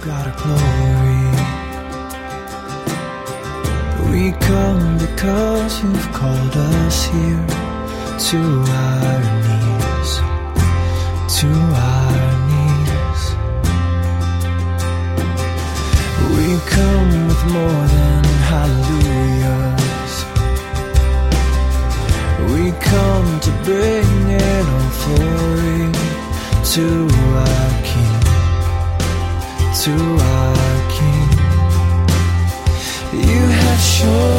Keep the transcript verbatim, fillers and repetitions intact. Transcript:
God of glory. We come because you've called us here to our knees, to our knees. We come with more than hallelujahs. We come to bring an offering to our King, to our King. You have shown